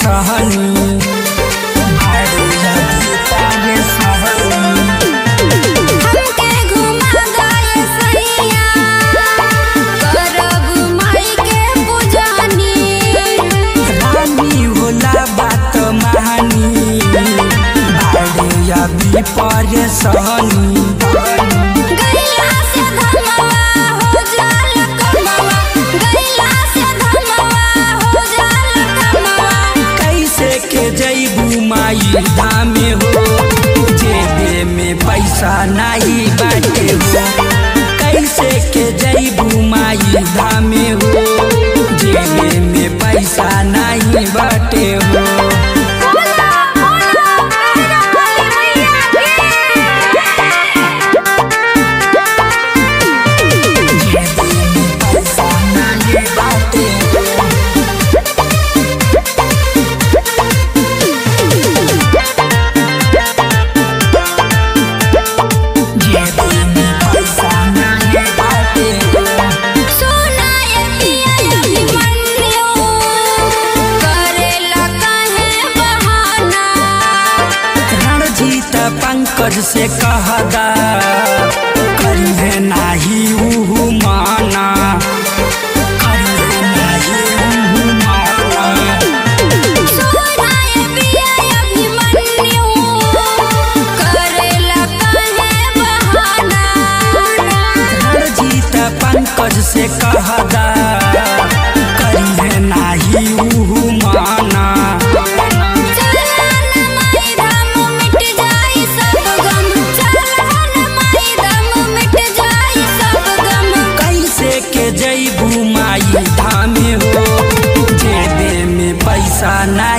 सहनी भाड़े यदि पारे सहनी हमके घुमा दाए सैया करब माई के पूजनी रानी होला बात महानी भाड़े यदि पारे सहनी गैला से धमवा हो जाल कमवा गैला से धमवा हो जाल कमवा कैसे के जैबू माई धामे हो जेबे में पैसा नहीं बाटे हो कैसे के जैबू माई धामे हो जेबे में पैसा नहीं बाटे हो बोला बोला मेरा भैया जेबे में पैसा नहीं बाटे हो जेबे में पैसा नहीं बाटे हो सोना ये पिया अभिमन्यु करेला काहे बहाना रणजीत पंकज से कहदा करिहे नाही उहु माना करिहे नाही उहु माना सोना ये पिया अभिमन्यु करेला काहे बहाना रणजीत पंकज से कहदा करिहे नाही उहु माना चलन माई धाम मिट जाई सब गम चलन माई धाम मिट जाई सब गम कैसे के जैबू माई धामे हो जेबे में पैसा ना